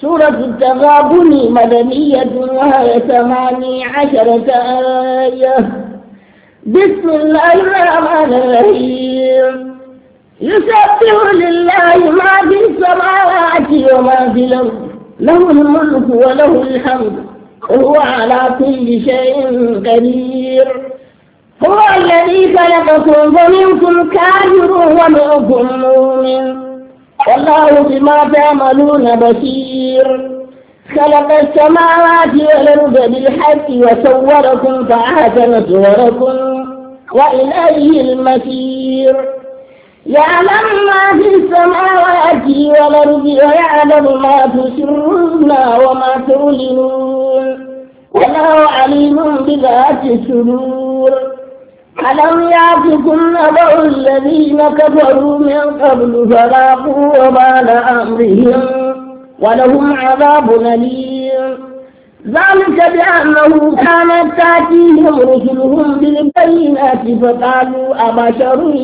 سورة التغابن مدنية وهي 18 آية. بسم الله الرحمن الرحيم. يسبح لله ما في السماوات وما في الأرض، له الملك وله الحمد وهو على كل شيء قدير. هو الذي خلقكم فمنكم كافر ومنكم مؤمن، والله بما تعملون بصير. خلق السماوات والأرض بالحق وصوركم فأحسن صوركم وإليه المصير. يعلم ما في السماوات والأرض ويعلم ما تسرون وما تعلنون، والله عليم بذات الصدور. ألم يأتكم نبأ الذين كفروا من قبل فذاقوا وبال أمرهم ولهم عذاب أليم. ذلك بأنه كانت تأتيهم رسلهم بالبينات فقالوا أبشر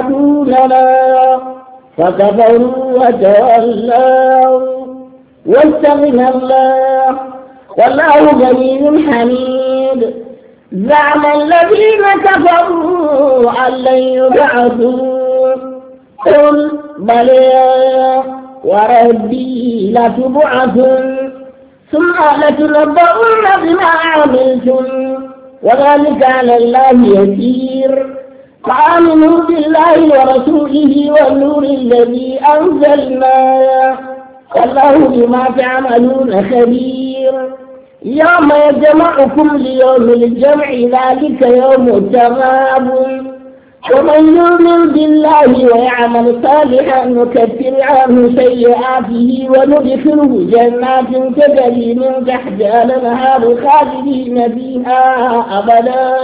يهدوننا فكفروا وتولوا واستغنى الله والله غني حميد. زعم الذين كفروا أن لن يبعثوا قل بلى وربي لتبعثن ثم لتنبؤن بما عملتم وذلك على الله يسير. فآمنوا بالله ورسوله والنور الذي أنزلنا والله بما تعملون خبير. يوم يجمعكم ليوم الجمع ذلك يوم التغابن. ومن يؤمن بالله ويعمل صالحا نكفر عنه سيئاته وندخله جنات تجري من تحتها الأنهار خالدين فيها أبدا،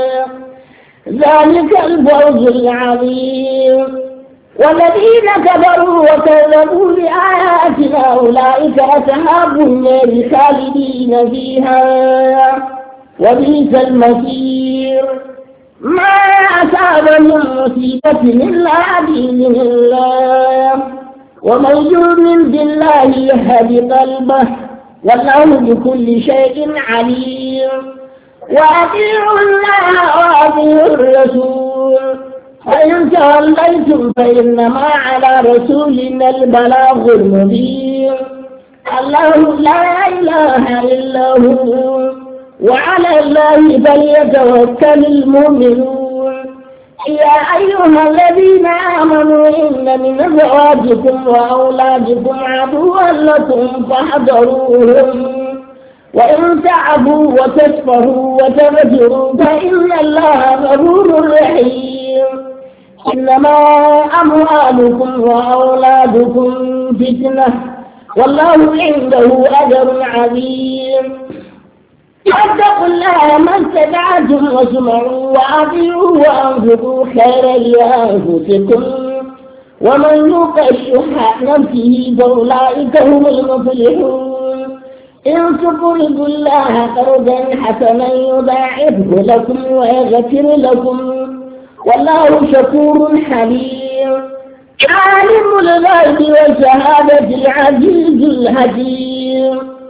ذلك الفوز العظيم. والذين كفروا وكذبوا بآياتنا أولئك أصحاب النار خالدين فيها وبئس المصير. ما أصاب من مصيبة إلا بإذن الله، ومن يؤمن بالله يهد قلبه والله بكل شيء عليم. وأطيعوا الله وأطيعوا الرسول، فإن توليتم فإنما على رسولنا البلاغ المبين. الله لا إله إلا هو وعلى الله فليتوكل المؤمنون. يا أيها الذين آمنوا إن من أزواجكم وأولادكم عدوا لكم فاحذروهم، وإن تعفوا وتصفحوا وتغفروا فإن الله غفور رحيم. إنما أموالكم وأولادكم فتنة والله عنده أجر عظيم. فاتقوا الله ما استطعتم واسمعوا وأطيعوا وأنفقوا خيرا لأنفسكم ومن يوق شح نفسه فأولئك هم المفلحون. إن تقرضوا الله قرضا حسنا يضاعفه لكم ويغفر لكم والله شكور حليم. عالم الغيب والشهادة العزيز الحكيم.